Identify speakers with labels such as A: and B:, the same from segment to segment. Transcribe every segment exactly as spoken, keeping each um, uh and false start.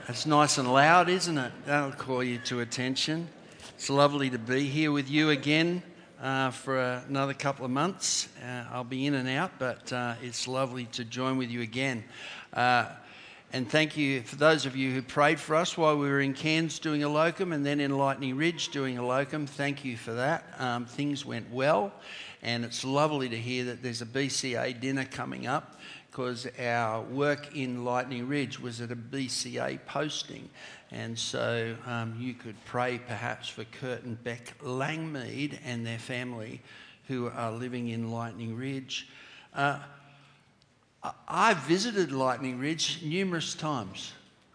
A: It's nice and loud, isn't it? That'll call you to attention. It's lovely to be here with you again uh, for uh, another couple of months. Uh, I'll be in and out, but uh, it's lovely to join with you again. Uh, and thank you for those of you who prayed for us while we were in Cairns doing a locum and then in Lightning Ridge doing a locum. Thank you for that. Um, things went well, and it's lovely to hear that there's a B C A dinner coming up, because our work in Lightning Ridge was at a B C A posting. And so um, you could pray perhaps for Kurt and Beck Langmead and their family who are living in Lightning Ridge. Uh, I visited Lightning Ridge numerous times,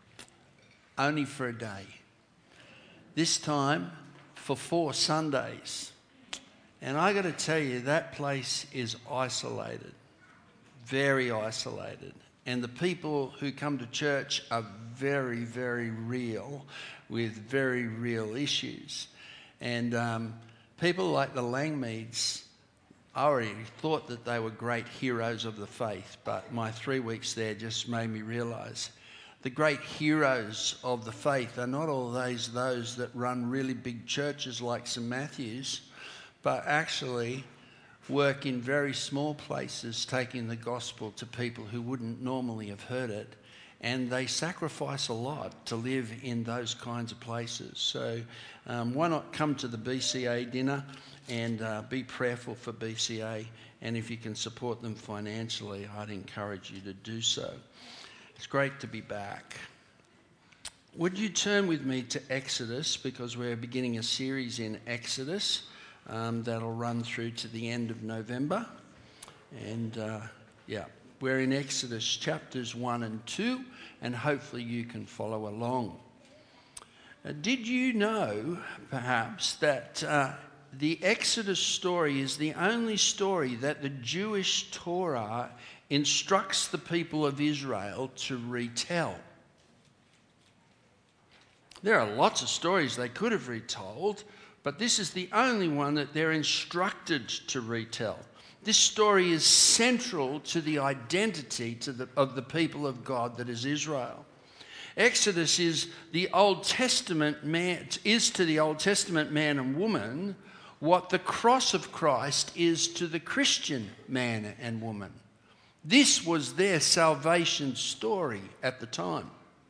A: only for a day. This time for four Sundays. And I got to tell you, that place is isolated. Very isolated, and the people who come to church are very, very real, with very real issues. And um, people like the Langmeads, I already thought that they were great heroes of the faith, but my three weeks there just made me realise the great heroes of the faith are not always those that run really big churches like Saint Matthew's, but actually work in very small places, taking the gospel to people who wouldn't normally have heard it, and they sacrifice a lot to live in those kinds of places. So um, why not come to the B C A dinner and uh, be prayerful for B C A, and if you can support them financially, I'd encourage you to do so. It's great to be back. Would you turn with me to Exodus, because we're beginning a series in Exodus. Um, that'll run through to the end of November. And uh, yeah, we're in Exodus chapters one and two, and hopefully you can follow along. Uh, did you know, perhaps, that uh, the Exodus story is the only story that the Jewish Torah instructs the people of Israel to retell? There are lots of stories they could have retold, but this is the only one that they're instructed to retell. This story is central to the identity to the, of the people of God that is Israel. Exodus is the Old Testament man, is to the Old Testament man and woman what the cross of Christ is to the Christian man and woman. This was their salvation story at the time.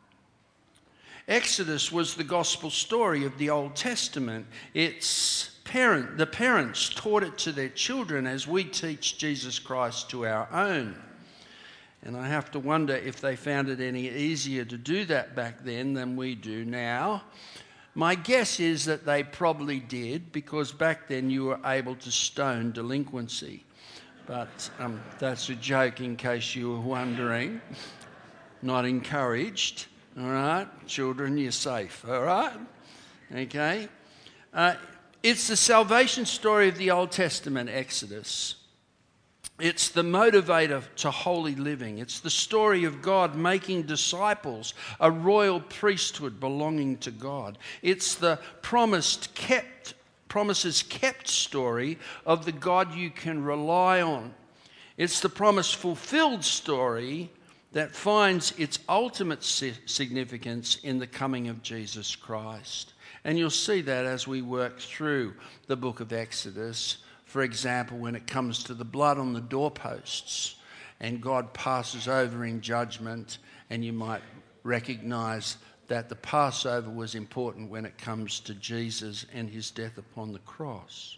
A: Exodus was the gospel story of the Old Testament. Its parent, the parents taught it to their children as we teach Jesus Christ to our own. And I have to wonder if they found it any easier to do that back then than we do now. My guess is that they probably did, because back then you were able to stone delinquency. But um, that's a joke in case you were wondering. Not encouraged. All right, children, you're safe, all right? Okay? Uh, it's the salvation story of the Old Testament, Exodus. It's the motivator to holy living. It's the story of God making disciples, a royal priesthood belonging to God. It's the promised kept, promises kept story of the God you can rely on. It's the promise fulfilled story that finds its ultimate significance in the coming of Jesus Christ. And you'll see that as we work through the book of Exodus. For example, when it comes to the blood on the doorposts and God passes over in judgment, and you might recognize that the Passover was important when it comes to Jesus and his death upon the cross.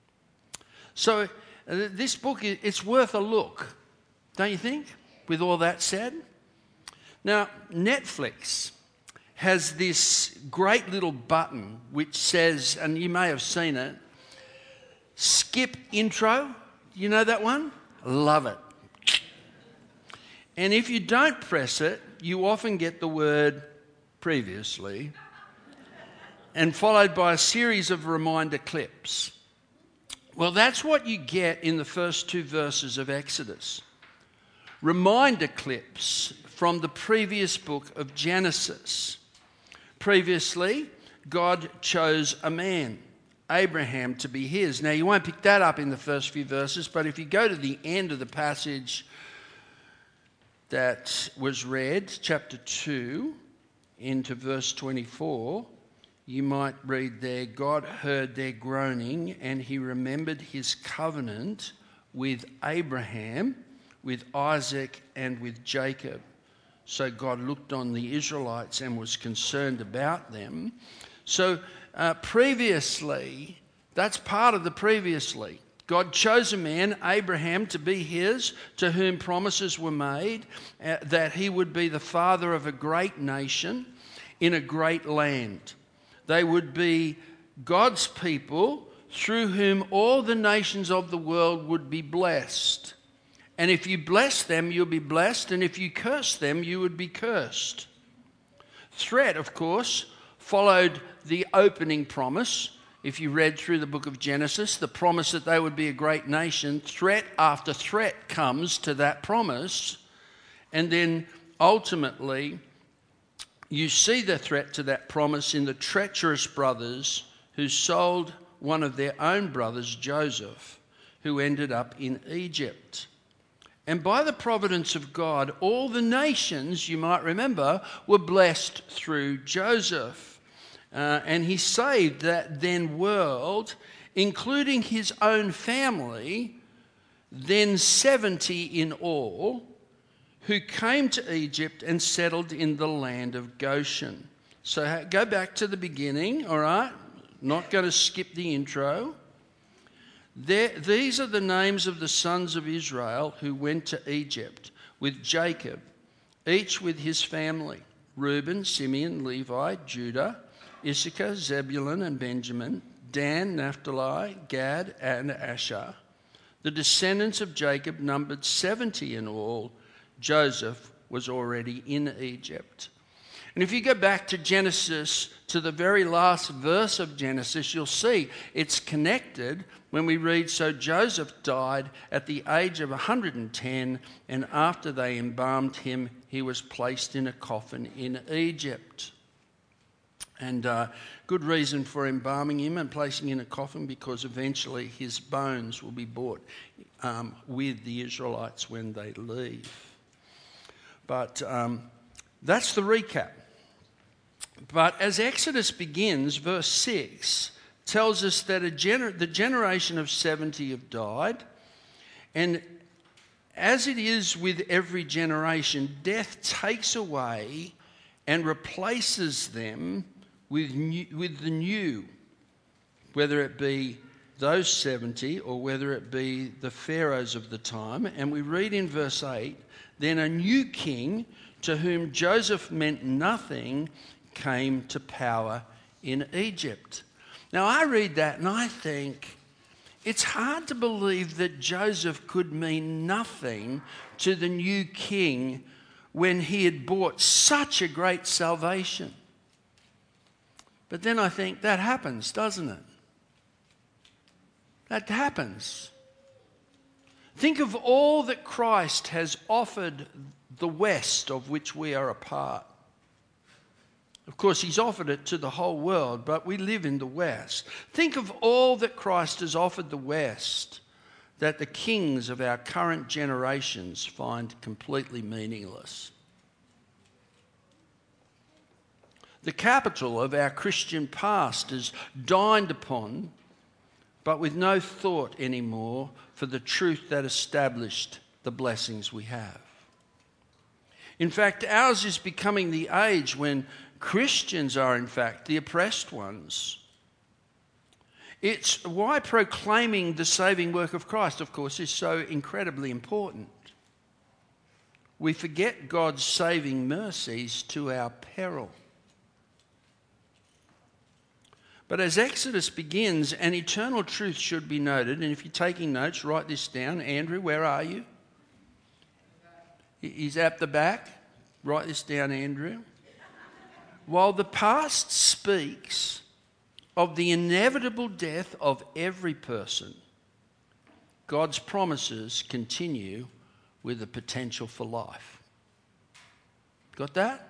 A: So uh, this book, it's worth a look, don't you think? With all that said, now Netflix has this great little button which says, and you may have seen it, skip intro. You know that one? Love it. And if you don't press it, you often get the word previously, and followed by a series of reminder clips. Well, that's what you get in the first two verses of Exodus. Reminder clips from the previous book of Genesis. Previously, God chose a man, Abraham, to be his. Now, you won't pick that up in the first few verses, but if you go to the end of the passage that was read, chapter two, into verse twenty-four, you might read there, God heard their groaning and he remembered his covenant with Abraham, with Isaac and with Jacob. So God looked on the Israelites and was concerned about them. So uh, previously, that's part of the previously. God chose a man, Abraham, to be his, to whom promises were made, uh, that he would be the father of a great nation in a great land. They would be God's people through whom all the nations of the world would be blessed. And if you bless them, you'll be blessed, and if you curse them, you would be cursed. Threat, of course, followed the opening promise. If you read through the book of Genesis, the promise that they would be a great nation, threat after threat comes to that promise. And then ultimately, you see the threat to that promise in the treacherous brothers who sold one of their own brothers, Joseph, who ended up in Egypt. And by the providence of God, all the nations, you might remember, were blessed through Joseph. Uh, and he saved that then world, including his own family, then seventy in all, who came to Egypt and settled in the land of Goshen. So go back to the beginning, all right? Not going to skip the intro. There, these are the names of the sons of Israel who went to Egypt with Jacob, each with his family: Reuben, Simeon, Levi, Judah, Issachar, Zebulun and Benjamin, Dan, Naphtali, Gad and Asher. The descendants of Jacob numbered seventy in all. Joseph was already in Egypt. And if you go back to Genesis, to the very last verse of Genesis, you'll see it's connected when we read, so Joseph died at the age of one hundred ten, and after they embalmed him, he was placed in a coffin in Egypt. And uh, good reason for embalming him and placing in a coffin, because eventually his bones will be brought um, with the Israelites when they leave. But um, that's the recap. But as Exodus begins, verse six tells us that a gener- the generation of seventy have died, and as it is with every generation, death takes away and replaces them with new, with the new, whether it be those seventy or whether it be the pharaohs of the time. And we read in verse eight, then a new king to whom Joseph meant nothing came to power in Egypt. Now I read that and I think it's hard to believe that Joseph could mean nothing to the new king when he had brought such a great salvation. But then I think that happens, doesn't it? That happens. Think of all that Christ has offered the West of which we are a part. Of course, he's offered it to the whole world, but we live in the West. Think of all that Christ has offered the West that the kings of our current generations find completely meaningless. The capital of our Christian past is dined upon, but with no thought anymore for the truth that established the blessings we have. In fact, ours is becoming the age when Christians are, in fact, the oppressed ones. It's why proclaiming the saving work of Christ, of course, is so incredibly important. We forget God's saving mercies to our peril. But as Exodus begins, an eternal truth should be noted. And if you're taking notes, write this down. Andrew, where are you? He's at the back. Write this down, Andrew. While the past speaks of the inevitable death of every person, God's promises continue with the potential for life. Got that?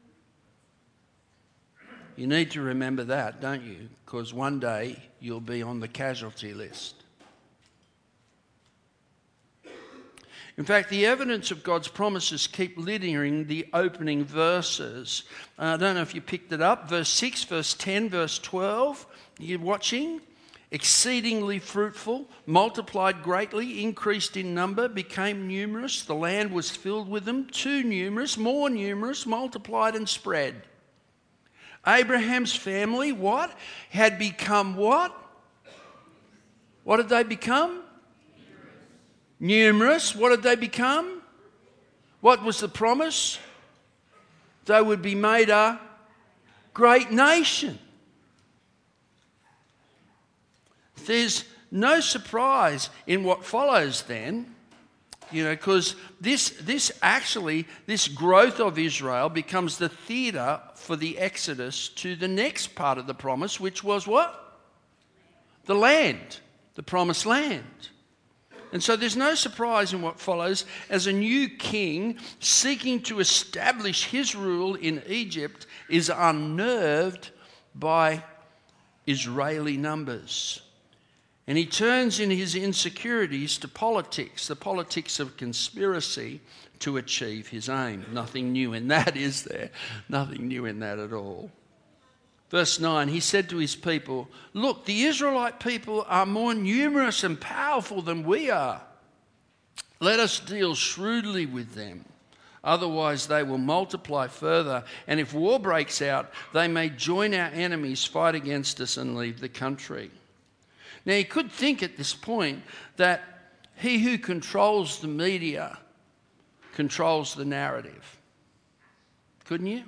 A: You need to remember that, don't you? Because one day you'll be on the casualty list. In fact, the evidence of God's promises keep littering the opening verses. Uh, I don't know if you picked it up. Verse six, verse ten, verse twelve. You're watching? Exceedingly fruitful, multiplied greatly, increased in number, became numerous. The land was filled with them, too numerous, more numerous, multiplied and spread. Abraham's family, what? Had become what? What did they become? Numerous. What did they become? What was the promise? They would be made a great nation. There's no surprise in what follows then, you know, because this, this actually, this growth of Israel becomes the theatre for the exodus to the next part of the promise, which was what? The land, the promised land. And so there's no surprise in what follows as a new king seeking to establish his rule in Egypt is unnerved by Israeli numbers. And he turns in his insecurities to politics, the politics of conspiracy to achieve his aim. Nothing new in that, is there? Nothing new in that at all. Verse nine, he said to his people, "Look, the Israelite people are more numerous and powerful than we are. Let us deal shrewdly with them. Otherwise they will multiply further, and if war breaks out, they may join our enemies, fight against us, and leave the country." Now, you could think at this point that he who controls the media controls the narrative. Couldn't you?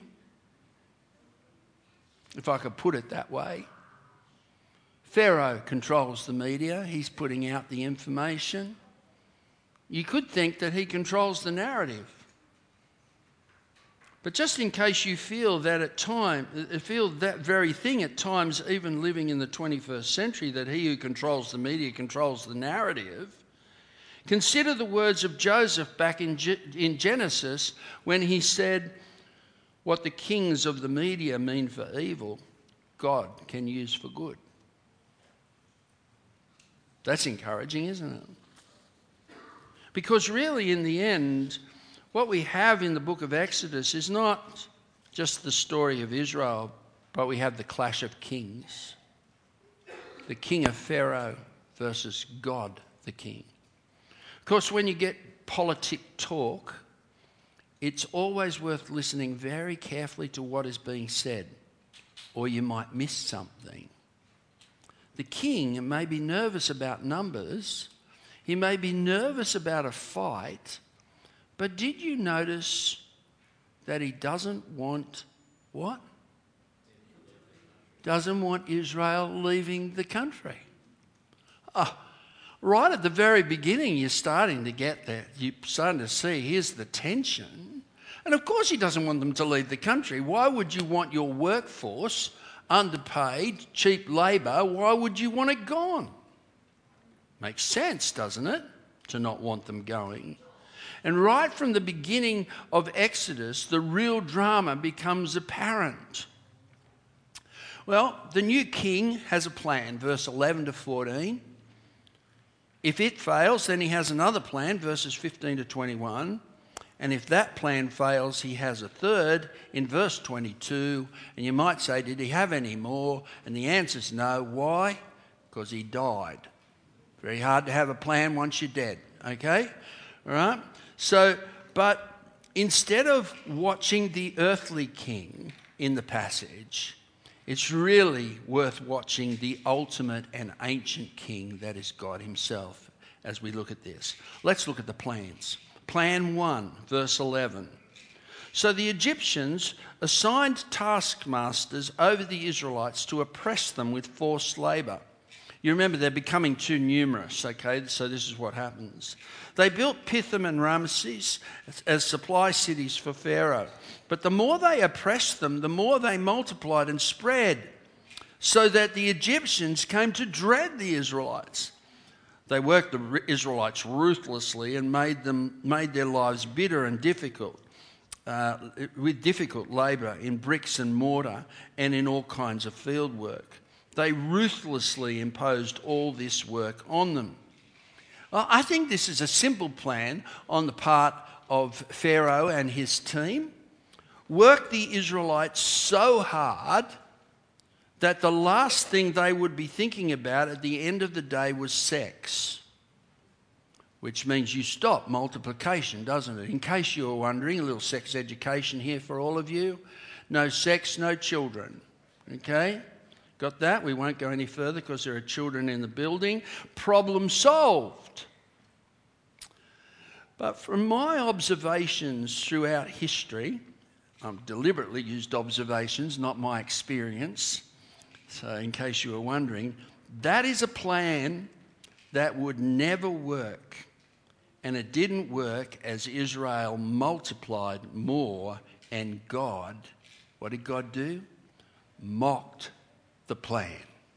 A: If I could put it that way. Pharaoh controls the media. He's putting out the information. You could think that he controls the narrative. But just in case you feel that at time, feel that very thing at times, even living in the twenty-first century, that he who controls the media controls the narrative, consider the words of Joseph back in, in Genesis when he said, what the kings of the media mean for evil, God can use for good. That's encouraging, isn't it? Because really, in the end, what we have in the book of Exodus is not just the story of Israel, but we have the clash of kings. The king of Pharaoh versus God the king. Of course, when you get politic talk, it's always worth listening very carefully to what is being said, or you might miss something. The king may be nervous about numbers, he may be nervous about a fight, but did you notice that he doesn't want what? Doesn't want Israel leaving the country. Oh, right at the very beginning, you're starting to get that. You're starting to see, here's the tension. And of course he doesn't want them to leave the country. Why would you want your workforce, underpaid, cheap labour, why would you want it gone? Makes sense, doesn't it, to not want them going? And right from the beginning of Exodus, the real drama becomes apparent. Well, the new king has a plan, verse eleven to fourteen. If it fails, then he has another plan, verses fifteen to twenty-one. And if that plan fails, he has a third in verse twenty-two. And you might say, did he have any more? And the answer is no. Why? Because he died. Very hard to have a plan once you're dead, okay? All right? So, but instead of watching the earthly king in the passage, it's really worth watching the ultimate and ancient king that is God himself as we look at this. Let's look at the plans. Plan one, verse eleven. So the Egyptians assigned taskmasters over the Israelites to oppress them with forced labour. You remember they're becoming too numerous, okay? So this is what happens. They built Pithom and Ramses as supply cities for Pharaoh. But the more they oppressed them, the more they multiplied and spread, so that the Egyptians came to dread the Israelites. They worked the Israelites ruthlessly and made them made their lives bitter and difficult, uh, with difficult labour in bricks and mortar and in all kinds of field work. They ruthlessly imposed all this work on them. Well, I think this is a simple plan on the part of Pharaoh and his team. Work the Israelites so hard that the last thing they would be thinking about at the end of the day was sex. Which means you stop multiplication, doesn't it? In case you were wondering, a little sex education here for all of you. No sex, no children. Okay? Got that? We won't go any further because there are children in the building. Problem solved. But from my observations throughout history, I've deliberately used observations, not my experience. So in case you were wondering, that is a plan that would never work. And it didn't work as Israel multiplied more, and God, what did God do? Mocked the plan.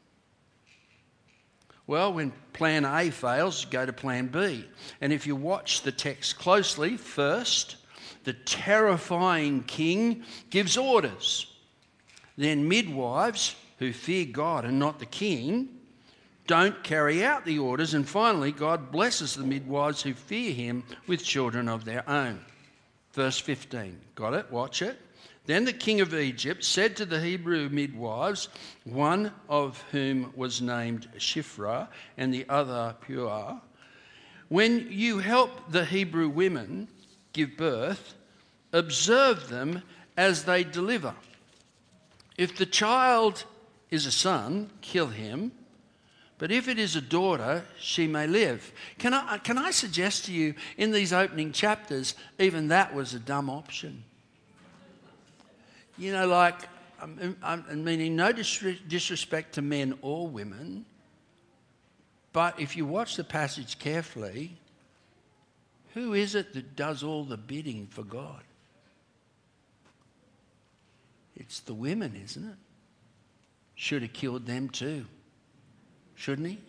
A: Well, when plan A fails, go to plan B. And if you watch the text closely, first, the terrifying king gives orders. Then midwives, who fear God and not the king, don't carry out the orders. And finally, God blesses the midwives who fear him with children of their own. Verse fifteen. Got it? Watch it. Then the king of Egypt said to the Hebrew midwives, one of whom was named Shiphrah and the other Puah, when you help the Hebrew women give birth, observe them as they deliver. If the child is a son, kill him. But if it is a daughter, she may live. Can I, can I suggest to you, in these opening chapters, even that was a dumb option. You know, like, I'm, I'm meaning no disrespect to men or women, but if you watch the passage carefully, who is it that does all the bidding for God? It's the women, isn't it? Should have killed them too. Shouldn't he?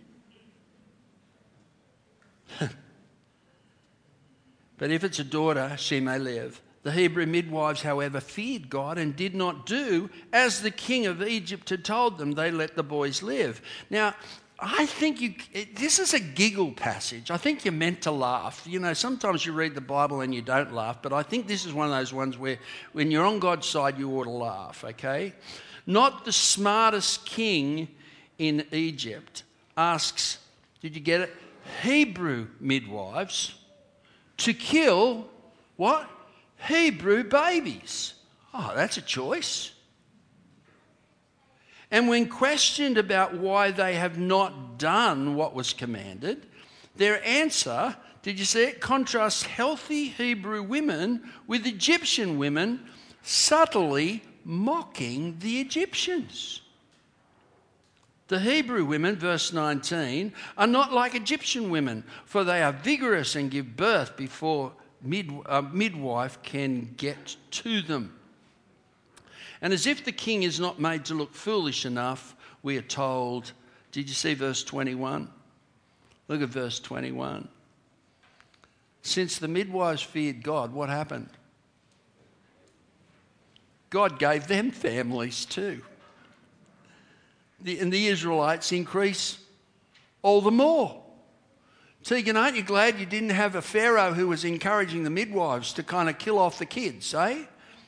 A: But if it's a daughter, she may live. The Hebrew midwives, however, feared God and did not do as the king of Egypt had told them. They let the boys live. Now, I think you. This is a giggle passage. I think you're meant to laugh. You know, sometimes you read the Bible and you don't laugh, but I think this is one of those ones where when you're on God's side, you ought to laugh, okay? Not the smartest king in Egypt asks, did you get it? Hebrew midwives to kill what? Hebrew babies. Oh, that's a choice. And when questioned about why they have not done what was commanded, their answer, did you see it, contrasts healthy Hebrew women with Egyptian women, subtly mocking the Egyptians. The Hebrew women, verse nineteen, are not like Egyptian women, for they are vigorous and give birth before mid, a midwife can get to them. And as if the king is not made to look foolish enough, we are told, did you see verse twenty-one? Look at verse twenty-one. Since the midwives feared God, what happened? God gave them families too. The, and the Israelites increase all the more. Tegan, aren't you glad you didn't have a Pharaoh who was encouraging the midwives to kind of kill off the kids, eh?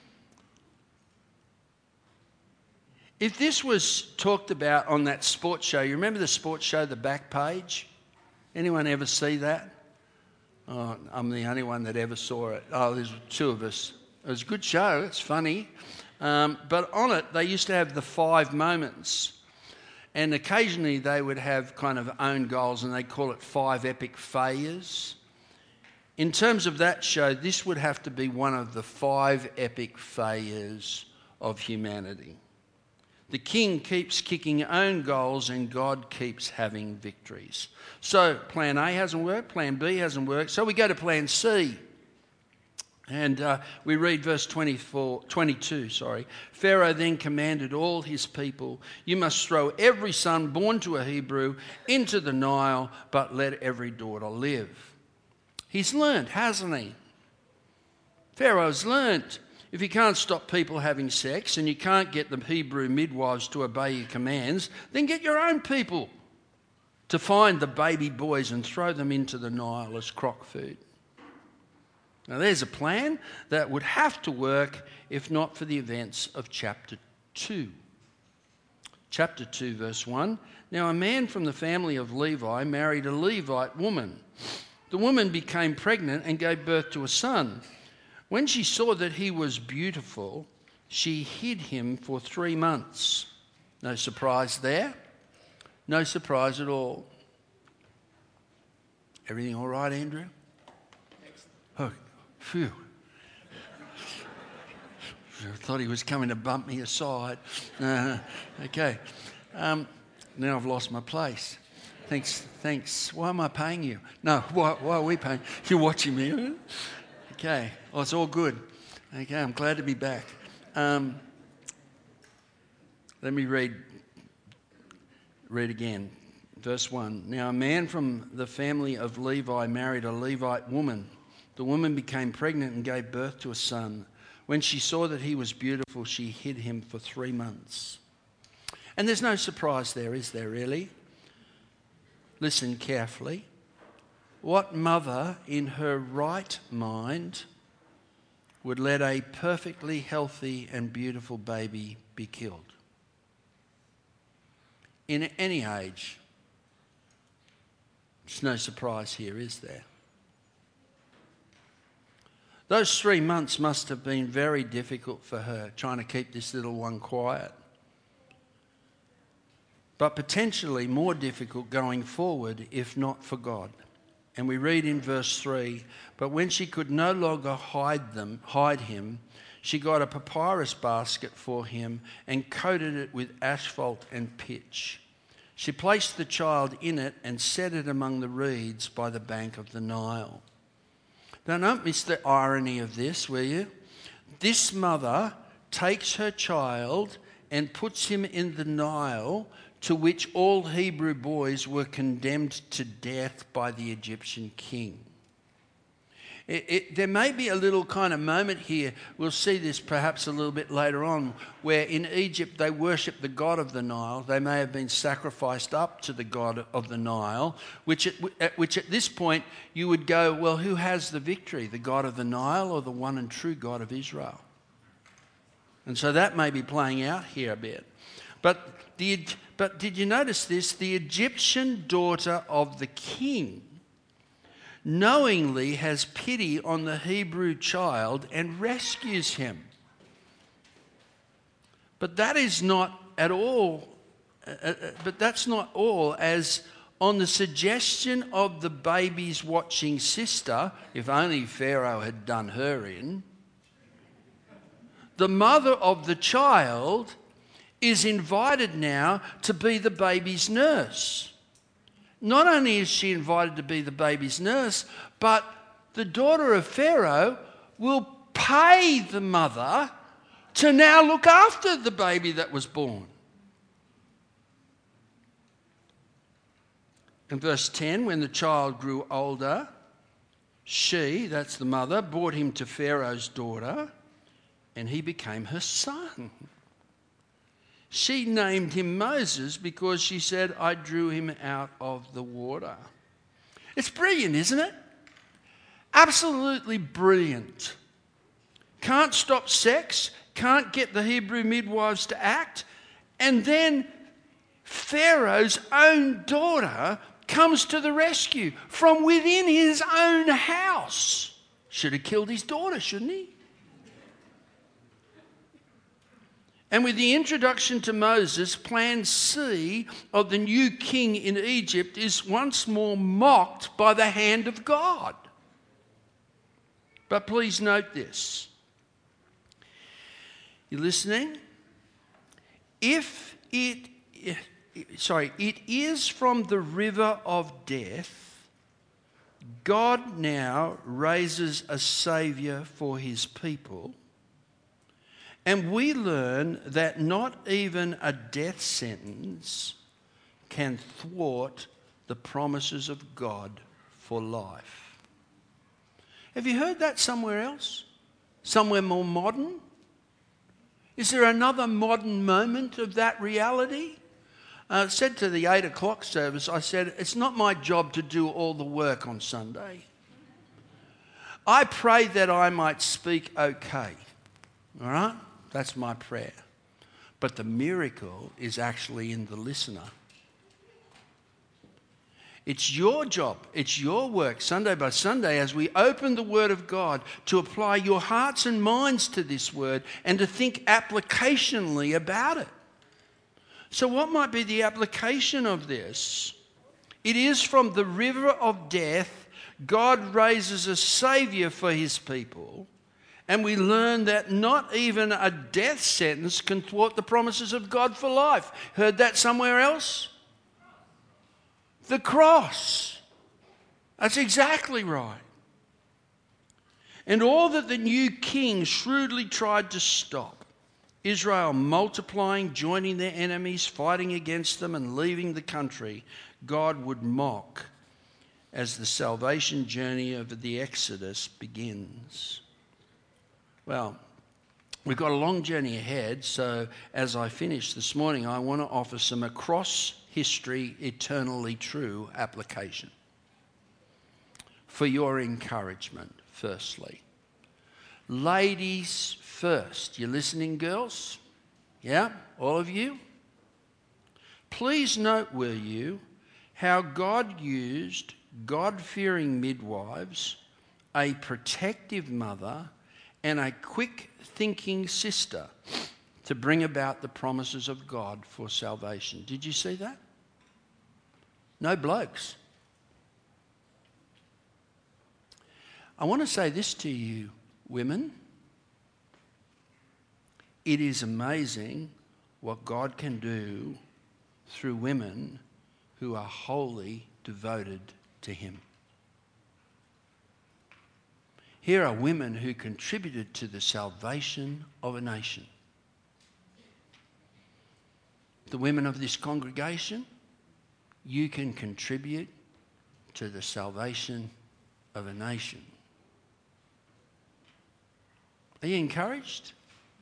A: If this was talked about on that sports show, you remember the sports show, The Back Page? Anyone ever see that? Oh, I'm the only one that ever saw it. Oh, there's two of us. It was a good show. It's funny. Um, but on it, they used to have the five moments. And occasionally they would have kind of own goals, and they call it five epic failures. In terms of that show, this would have to be one of the five epic failures of humanity. The king keeps kicking own goals and God keeps having victories. So plan A hasn't worked, plan B hasn't worked, so we go to plan C. And uh, we read verse twenty-four, twenty-two, sorry. Pharaoh then commanded all his people, you must throw every son born to a Hebrew into the Nile, but let every daughter live. He's learned, hasn't he? Pharaoh's learned. If you can't stop people having sex and you can't get the Hebrew midwives to obey your commands, then get your own people. to find the baby boys and throw them into the Nile as crock food. Now there's a plan that would have to work if not for the events of chapter two. Chapter two, verse one. Now a man from the family of Levi married a Levite woman. The woman became pregnant and gave birth to a son. When she saw that he was beautiful, she hid him for three months. No surprise there. No surprise at all. Everything all right, Andrew? Oh, phew. I thought he was coming to bump me aside. Uh, okay. Um, now I've lost my place. Thanks. Thanks. Why am I paying you? No, why, why are we paying? You're watching me. Okay. Oh, it's all good. Okay, I'm glad to be back. Um, let me read, read again. Verse one. Now a man from the family of Levi married a Levite woman. The woman became pregnant and gave birth to a son. When she saw that he was beautiful, she hid him for three months. And there's no surprise there, is there really? Listen carefully. What mother in her right mind would let a perfectly healthy and beautiful baby be killed? In any age. There's no surprise here, is there? Those three months must have been very difficult for her, trying to keep this little one quiet. But potentially more difficult going forward if not for God. And we read in verse three, but when she could no longer hide them, hide him, she got a papyrus basket for him and coated it with asphalt and pitch. She placed the child in it and set it among the reeds by the bank of the Nile. Now, don't miss the irony of this, will you? This mother takes her child and puts him in the Nile, to which all Hebrew boys were condemned to death by the Egyptian king. It, it, there may be a little kind of moment here, we'll see this perhaps a little bit later on, where in Egypt they worshipped the god of the Nile. They may have been sacrificed up to the god of the Nile, which at, at, which at this point you would go, well, who has the victory, the god of the Nile or the one and true God of Israel? And so that may be playing out here a bit. But, the, but did you notice this? The Egyptian daughter of the king knowingly has pity on the Hebrew child and rescues him. But that is not at all, uh, uh, but that's not all, as on the suggestion of the baby's watching sister, if only Pharaoh had done her in, the mother of the child is invited now to be the baby's nurse. Not only is she invited to be the baby's nurse, but the daughter of Pharaoh will pay the mother to now look after the baby that was born. In verse ten, when the child grew older, she, that's the mother, brought him to Pharaoh's daughter, and he became her son. She named him Moses because she said, I drew him out of the water. It's brilliant, isn't it? Absolutely brilliant. Can't stop sex, can't get the Hebrew midwives to act, and then Pharaoh's own daughter comes to the rescue from within his own house. Should have killed his daughter, shouldn't he? And with the introduction to Moses, plan C of the new king in Egypt is once more mocked by the hand of God. But please note this. You listening? If it, sorry, it is from the river of death, God now raises a saviour for his people. And we learn that not even a death sentence can thwart the promises of God for life. Have you heard that somewhere else? Somewhere more modern? Is there another modern moment of that reality? I said to the eight o'clock service, I said, it's not my job to do all the work on Sunday. I pray that I might speak okay. All right? That's my prayer. But the miracle is actually in the listener. It's your job, it's your work, Sunday by Sunday, as we open the Word of God, to apply your hearts and minds to this Word and to think applicationally about it. So what might be the application of this? It is from the river of death, God raises a Saviour for His people, and we learn that not even a death sentence can thwart the promises of God for life. Heard that somewhere else? The cross. That's exactly right. And all that the new king shrewdly tried to stop, Israel multiplying, joining their enemies, fighting against them and leaving the country, God would mock as the salvation journey of the Exodus begins. Well, we've got a long journey ahead, so as I finish this morning, I want to offer some across history, eternally true application for your encouragement, firstly. Ladies first. You listening, girls? Yeah, all of you? Please note, will you, how God used God-fearing midwives, a protective mother, and a quick-thinking sister to bring about the promises of God for salvation. Did you see that? No blokes. I want to say this to you, women. It is amazing what God can do through women who are wholly devoted to Him. Here are women who contributed to the salvation of a nation. The women of this congregation, you can contribute to the salvation of a nation. Are you encouraged?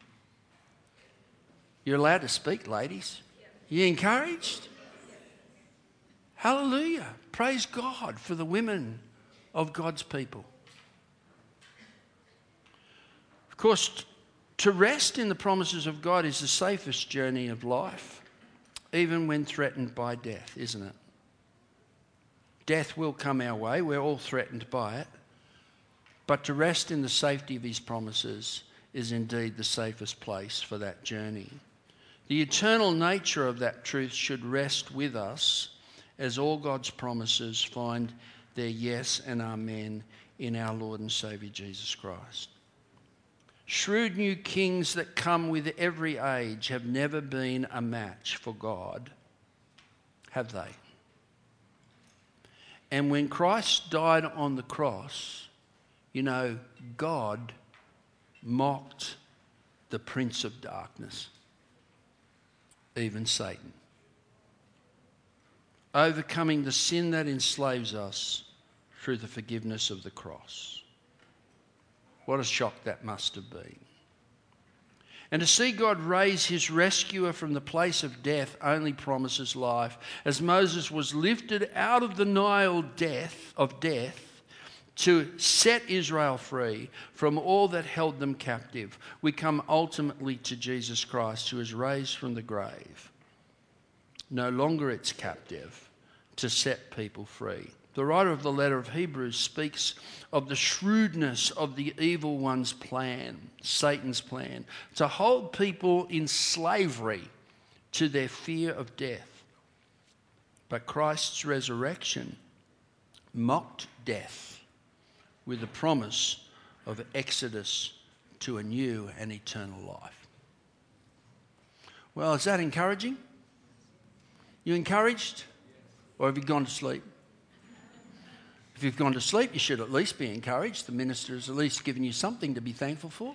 A: You're allowed to speak, ladies. Are you encouraged? Hallelujah. Praise God for the women of God's people. Of course, to rest in the promises of God is the safest journey of life, even when threatened by death, isn't it? Death will come our way. We're all threatened by it. But to rest in the safety of His promises is indeed the safest place for that journey. The eternal nature of that truth should rest with us as all God's promises find their yes and amen in our Lord and Saviour Jesus Christ. Shrewd new kings that come with every age have never been a match for God, have they? And when Christ died on the cross, you know, God mocked the prince of darkness, even Satan, overcoming the sin that enslaves us through the forgiveness of the cross. What a shock that must have been. And to see God raise His rescuer from the place of death only promises life. As Moses was lifted out of the Nile death of death to set Israel free from all that held them captive, we come ultimately to Jesus Christ, who is raised from the grave. No longer it's captive, to set people free. The writer of the letter of Hebrews speaks of the shrewdness of the evil one's plan, Satan's plan, to hold people in slavery to their fear of death. But Christ's resurrection mocked death with the promise of exodus to a new and eternal life. Well, is that encouraging? You encouraged? Or have you gone to sleep? If you've gone to sleep, you should at least be encouraged. The minister has at least given you something to be thankful for.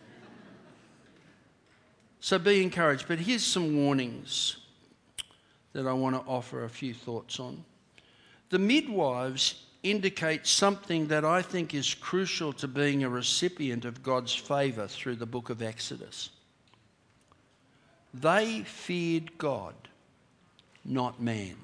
A: So be encouraged. But here's some warnings that I want to offer a few thoughts on. The midwives indicate something that I think is crucial to being a recipient of God's favour through the book of Exodus. They feared God. not man.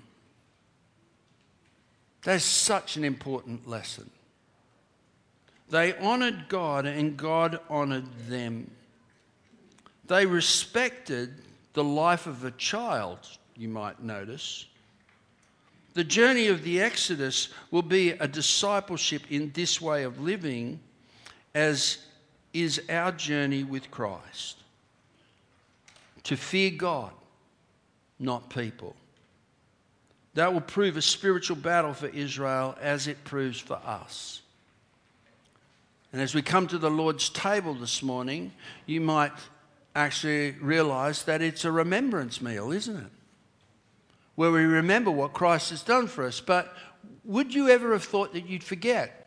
A: That's such an important lesson. They honoured God and God honoured them. They respected the life of a child, you might notice. The journey of the Exodus will be a discipleship in this way of living, as is our journey with Christ. To fear God, not people. That will prove a spiritual battle for Israel as it proves for us. And as we come to the Lord's table this morning, you might actually realise that it's a remembrance meal, isn't it? Where we remember what Christ has done for us. But would you ever have thought that you'd forget?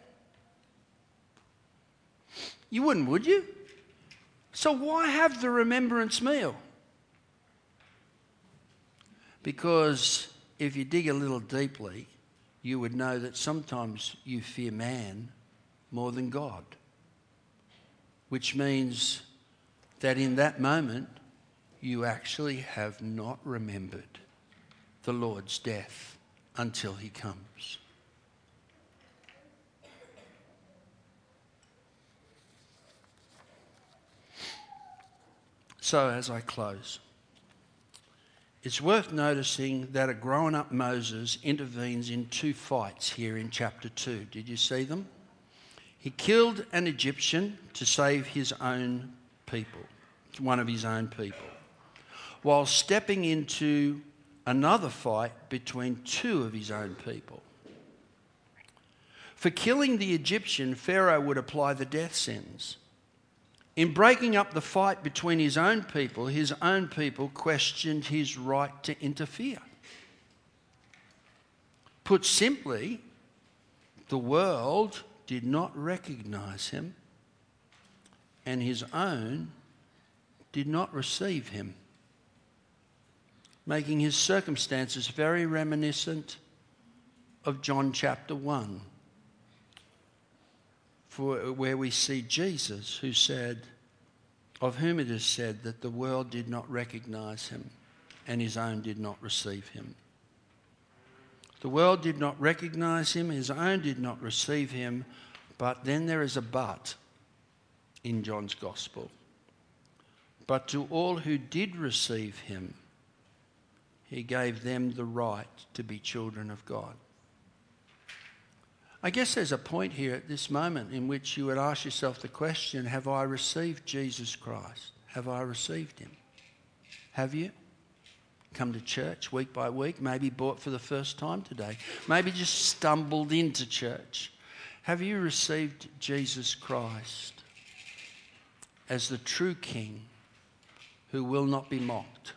A: You wouldn't, would you? So why have the remembrance meal? Because if you dig a little deeply, you would know that sometimes you fear man more than God. Which means that in that moment, you actually have not remembered the Lord's death until he comes. So as I close, it's worth noticing that a grown-up Moses intervenes in two fights here in chapter two. Did you see them? He killed an Egyptian to save his own people, one of his own people, while stepping into another fight between two of his own people. For killing the Egyptian, Pharaoh would apply the death sentence. In breaking up the fight between his own people, his own people questioned his right to interfere. Put simply, the world did not recognize him, and his own did not receive him, making his circumstances very reminiscent of John chapter one, for where we see Jesus, who said, of whom it is said that the world did not recognize him and his own did not receive him. The world did not recognize him, his own did not receive him, but then there is a but in John's Gospel. But to all who did receive him, he gave them the right to be children of God. I guess there's a point here at this moment in which you would ask yourself the question, have I received Jesus Christ? Have I received him? Have you? Come to church week by week, maybe bought for the first time today, maybe just stumbled into church. Have you received Jesus Christ as the true King who will not be mocked?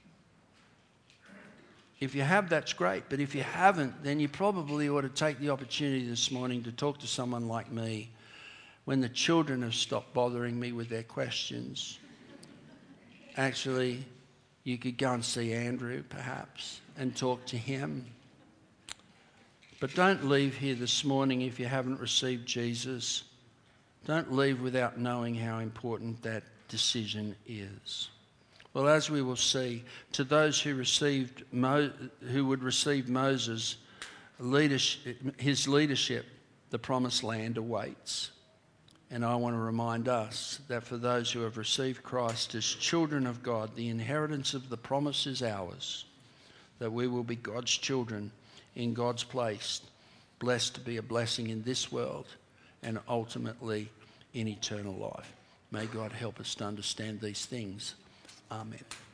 A: If you have, that's great. But if you haven't, then you probably ought to take the opportunity this morning to talk to someone like me when the children have stopped bothering me with their questions. Actually, you could go and see Andrew, perhaps, and talk to him. But don't leave here this morning if you haven't received Jesus. Don't leave without knowing how important that decision is. Well, as we will see, to those who received Mo, who would receive Moses' leadership, his leadership, the promised land awaits. And I want to remind us that for those who have received Christ as children of God, the inheritance of the promise is ours, that we will be God's children in God's place, blessed to be a blessing in this world and ultimately in eternal life. May God help us to understand these things. Amen.